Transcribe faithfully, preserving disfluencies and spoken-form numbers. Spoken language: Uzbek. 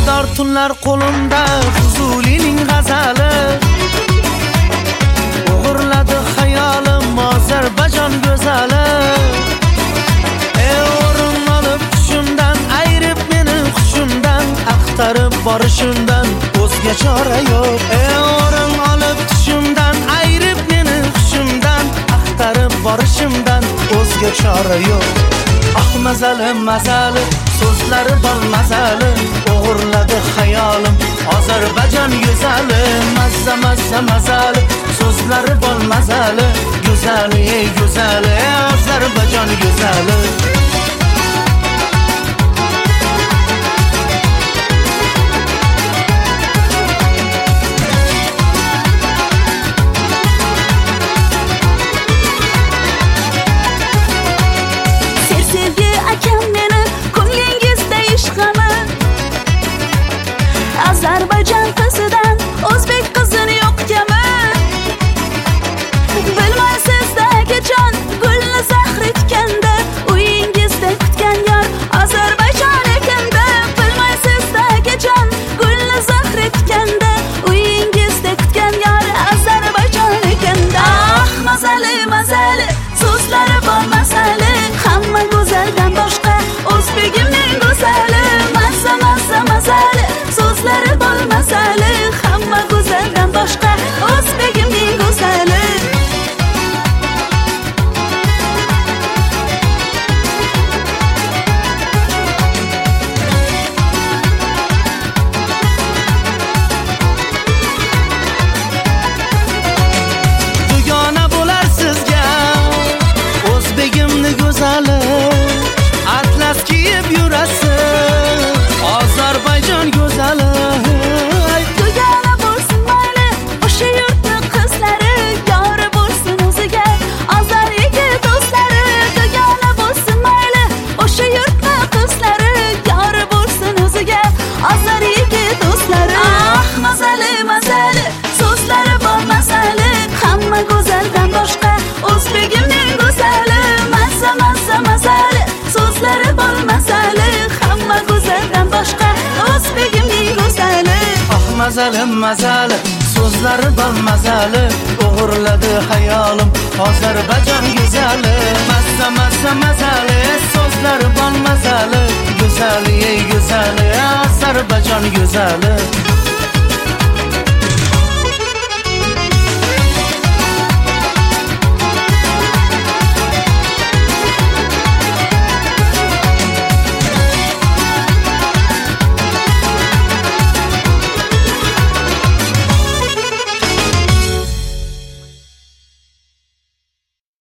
Xaridor tunlar qo'limda Fuzulining g'azali o'g'irladi xayolim Ozarbayjon go'zali. Ey o'rin olib tushimdan ayrib meni hushimdan axtarib borishimdan o'zga chora yo'q. Ey o'rin olib tushimdan ayrib meni hushimdan axtarib borishimdan o'zga chora yo'q. Ah mazali mazali so'zlari bor mazali o'g'irladi xayolim Ozarbayjon go'zali. Mazza mazza mazali so'zlari bor mazali go'zali ey go'zali Ozarbayjon go'zali. Ozarbayjon qizidan o'zbek qizini yo'q kami. Bilmaysizda jon gulni zahr etganda uyingizda kutgan yor Ozarbayjon ekanda. Bilmaysizda jon gulni zahr etganda uyingizda kutgan yor Ozarbayjon ekanda. Ah mazali mazali so'zlari bor masali hamma go'zaldan boshqa o'zbegimning go'zali. Mazza mazza mazali so'zlari bor masali hamma go'zaldan boshqa o'zbegimning go'zali. Dugona bo'lar sizga o'zbegimning go'zali. Atlas kiyib yurasiz Ozarbayjon go'zali. Dugona bo'lsin mayli o'sha yurtning qizlari yori bo'lsin o'ziga Ozar yigit do'stlari. Dugona bo'lsin mayli o'sha yurtning qizlari yori bo'lsin o'ziga Ozar yigit do'stlari. Ah mazali mazali so'zlari bor masali hamma go'zaldan boshqa o'zbegimning go'zali. Mazza mazza mazali so'zlari bor masali hamma go'zaldan boshqa o'zbegimning go'zali. Ah mazali mazali so'zlari bor mazali o'g'irladi xayolim Ozarbayjon go'zali. Mazza mazza mazali so'zlari bor mazali go'zali ey go'zali Ozarbayjon go'zali.